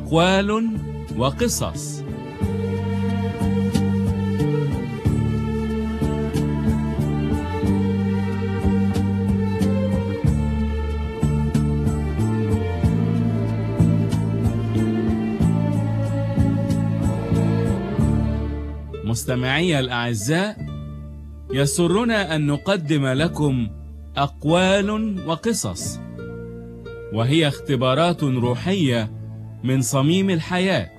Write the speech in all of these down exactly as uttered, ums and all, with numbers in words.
أقوال وقصص. مستمعي الأعزاء، يسرنا أن نقدم لكم أقوال وقصص، وهي اختبارات روحية من صميم الحياة.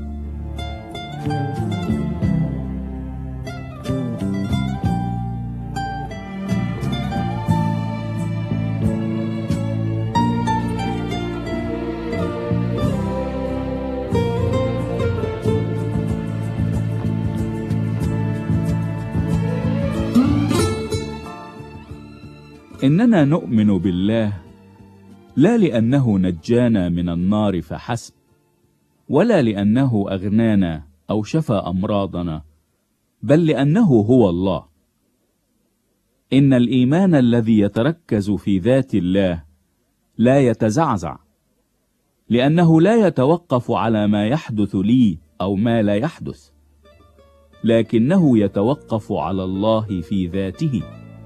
إننا نؤمن بالله لا لأنه نجانا من النار فحسب، ولا لأنه أغنانا أو شفى أمراضنا، بل لأنه هو الله. إن الإيمان الذي يتركز في ذات الله لا يتزعزع، لأنه لا يتوقف على ما يحدث لي أو ما لا يحدث، لكنه يتوقف على الله في ذاته.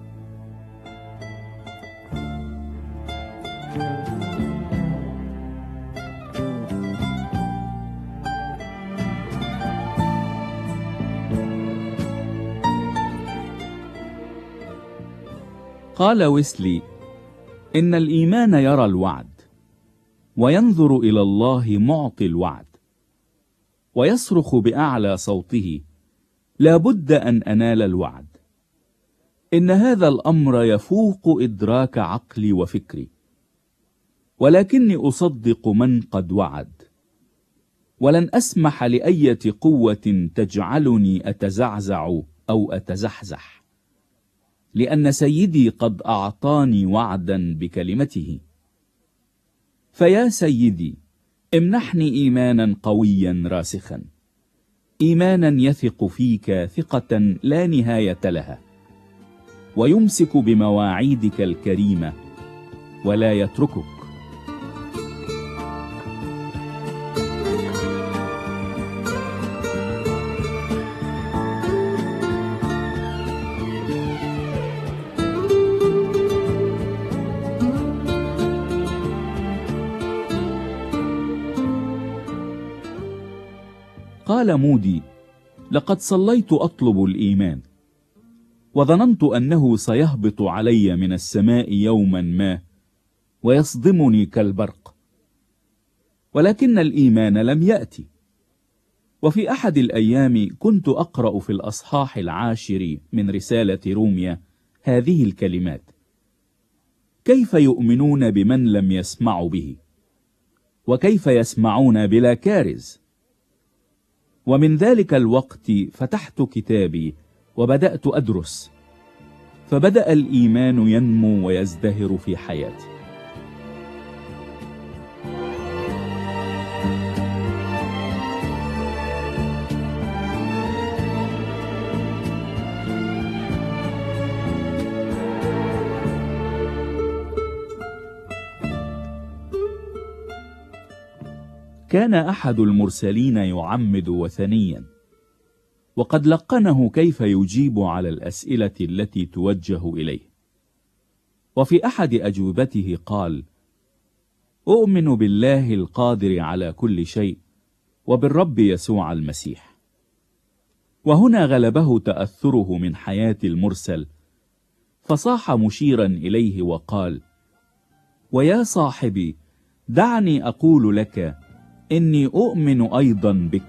قال ويسلي: إن الإيمان يرى الوعد، وينظر إلى الله معطي الوعد، ويصرخ بأعلى صوته: لا بد أن أنال الوعد. إن هذا الأمر يفوق إدراك عقلي وفكري، ولكني أصدق من قد وعد، ولن أسمح لأية قوة تجعلني أتزعزع أو أتزحزح، لأن سيدي قد أعطاني وعدا بكلمته. فيا سيدي، امنحني إيمانا قويا راسخا، إيمانا يثق فيك ثقة لا نهاية لها، ويمسك بمواعيدك الكريمة ولا يتركك. قال مودي: لقد صليت أطلب الإيمان، وظننت أنه سيهبط علي من السماء يوما ما ويصدمني كالبرق، ولكن الإيمان لم يأتي. وفي أحد الأيام كنت أقرأ في الأصحاح العاشر من رسالة روميا هذه الكلمات: كيف يؤمنون بمن لم يسمعوا به، وكيف يسمعون بلا كارز؟ ومن ذلك الوقت فتحت كتابي وبدأت أدرس، فبدأ الإيمان ينمو ويزدهر في حياتي. كان أحد المرسلين يعمد وثنيا، وقد لقنه كيف يجيب على الأسئلة التي توجه إليه. وفي أحد أجوبته قال: أؤمن بالله القادر على كل شيء، وبالرب يسوع المسيح. وهنا غلبه تأثره من حياة المرسل، فصاح مشيرا إليه وقال: ويا صاحبي، دعني أقول لك إني أؤمن أيضا بك.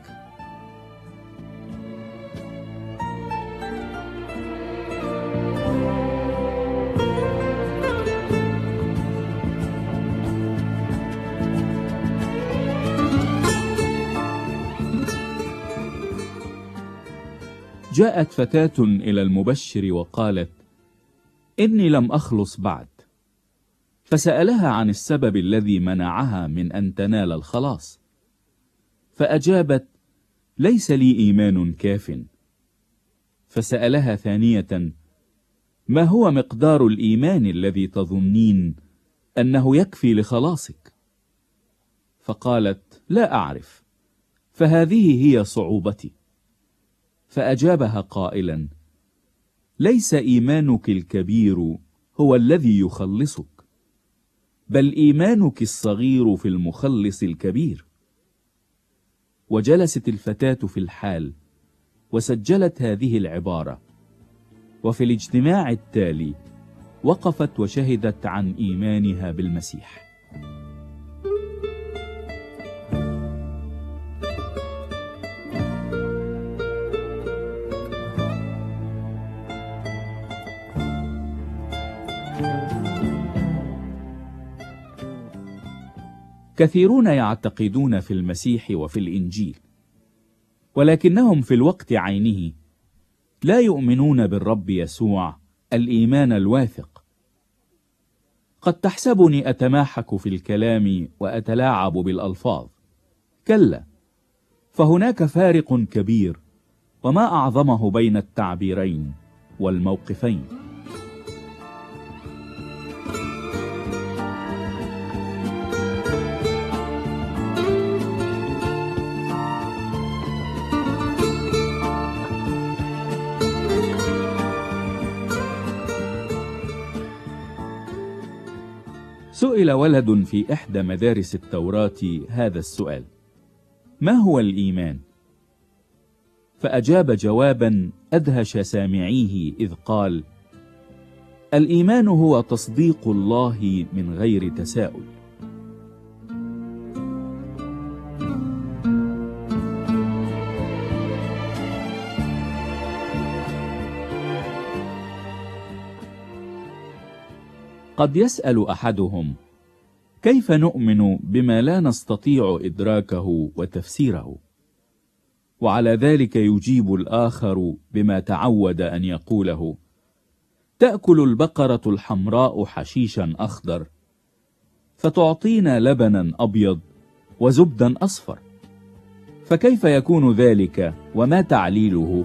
جاءت فتاة إلى المبشر وقالت: إني لم أخلص بعد. فسألها عن السبب الذي منعها من أن تنال الخلاص، فأجابت: ليس لي إيمان كاف. فسألها ثانية: ما هو مقدار الإيمان الذي تظنين أنه يكفي لخلاصك؟ فقالت: لا أعرف، فهذه هي صعوبتي. فأجابها قائلا: ليس إيمانك الكبير هو الذي يخلصك، بل إيمانك الصغير في المخلص الكبير. وجلست الفتاة في الحال وسجلت هذه العبارة، وفي الاجتماع التالي وقفت وشهدت عن إيمانها بالمسيح. كثيرون يعتقدون في المسيح وفي الإنجيل، ولكنهم في الوقت عينه لا يؤمنون بالرب يسوع الإيمان الواثق. قد تحسبني أتماحك في الكلام وأتلاعب بالألفاظ، كلا، فهناك فارق كبير، وما أعظمه بين التعبيرين والموقفين. سئل ولد في إحدى مدارس التوراة هذا السؤال: ما هو الإيمان؟ فأجاب جوابا أدهش سامعيه إذ قال: الإيمان هو تصديق الله من غير تساؤل. قد يسأل أحدهم: كيف نؤمن بما لا نستطيع إدراكه وتفسيره؟ وعلى ذلك يجيب الآخر بما تعود أن يقوله: تأكل البقرة الحمراء حشيشا أخضر، فتعطينا لبنا أبيض وزبدا أصفر، فكيف يكون ذلك وما تعليله؟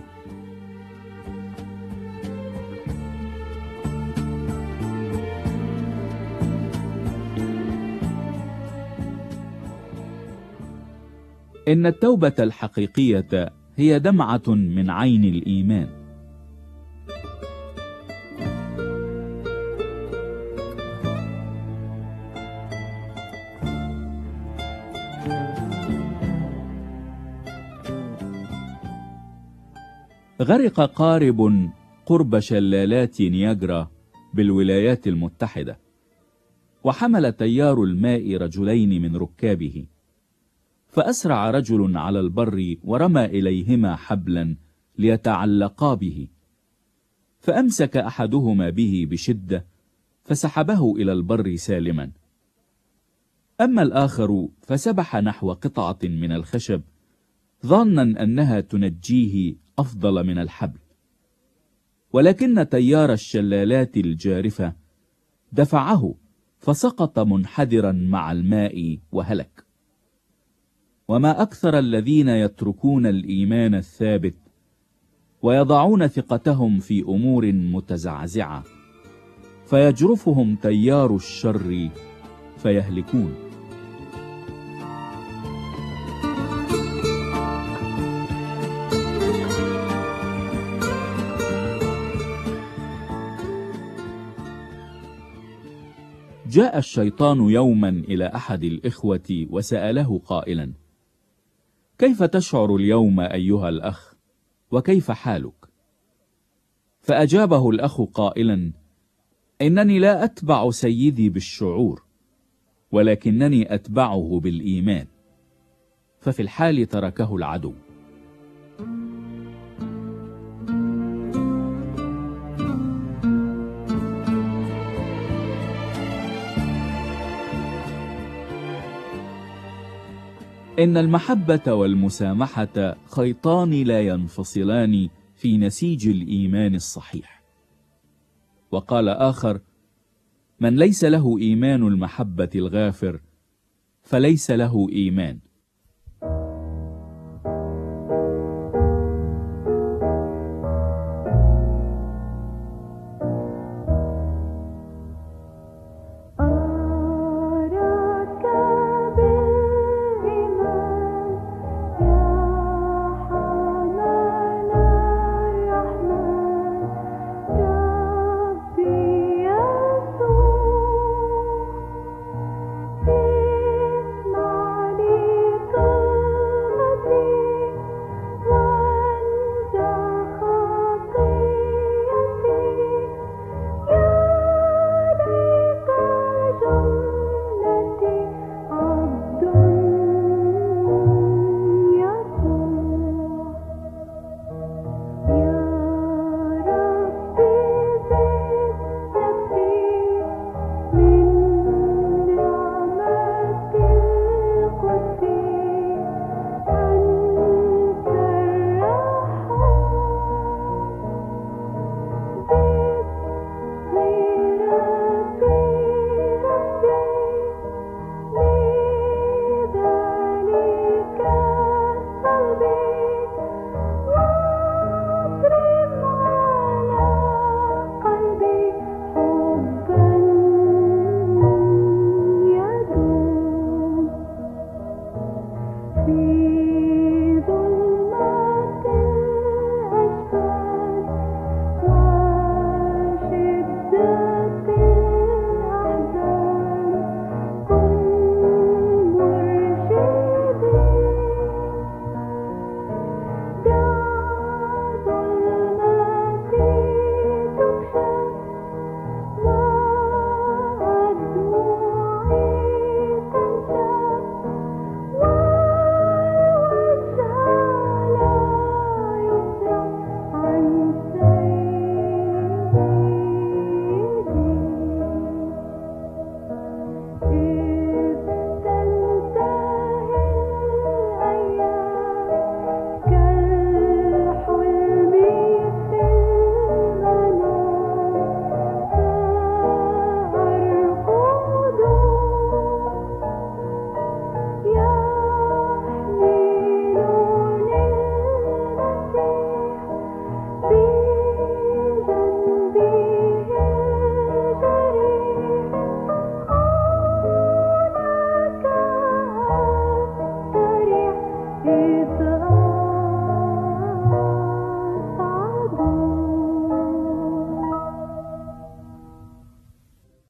إن التوبة الحقيقية هي دمعة من عين الإيمان. غرق قارب قرب شلالات نياجرا بالولايات المتحدة، وحمل تيار الماء رجلين من ركابه، فأسرع رجل على البر ورمى إليهما حبلا ليتعلقا به، فأمسك أحدهما به بشدة فسحبه إلى البر سالما. أما الآخر فسبح نحو قطعة من الخشب ظانا أنها تنجيه أفضل من الحبل، ولكن تيار الشلالات الجارفة دفعه فسقط منحدرا مع الماء وهلك. وما أكثر الذين يتركون الإيمان الثابت ويضعون ثقتهم في أمور متزعزعة، فيجرفهم تيار الشر فيهلكون. جاء الشيطان يوما إلى أحد الإخوة وسأله قائلا: كيف تشعر اليوم أيها الأخ؟ وكيف حالك؟ فأجابه الأخ قائلا: إنني لا أتبع سيدي بالشعور، ولكنني أتبعه بالإيمان. ففي الحال تركه العدو. إن المحبة والمسامحة خيطان لا ينفصلان في نسيج الإيمان الصحيح. وقال آخر: من ليس له إيمان المحبة الغافر فليس له إيمان.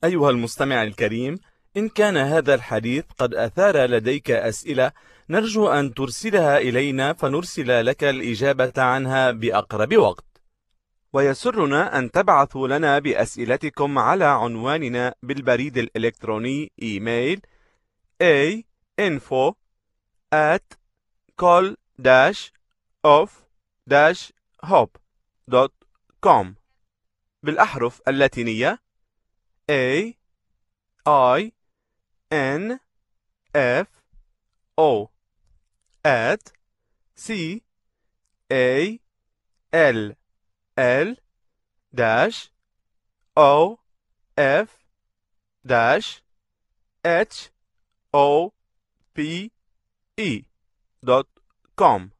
أيها المستمع الكريم، إن كان هذا الحديث قد أثار لديك أسئلة، نرجو أن ترسلها إلينا فنرسل لك الإجابة عنها بأقرب وقت. ويسرنا أن تبعثوا لنا بأسئلتكم على عنواننا بالبريد الإلكتروني إيميل a info at col dash of dash hope دوت كوم بالأحرف اللاتينية A I N F O at C A L L dash O F dash H O P E دوت كوم.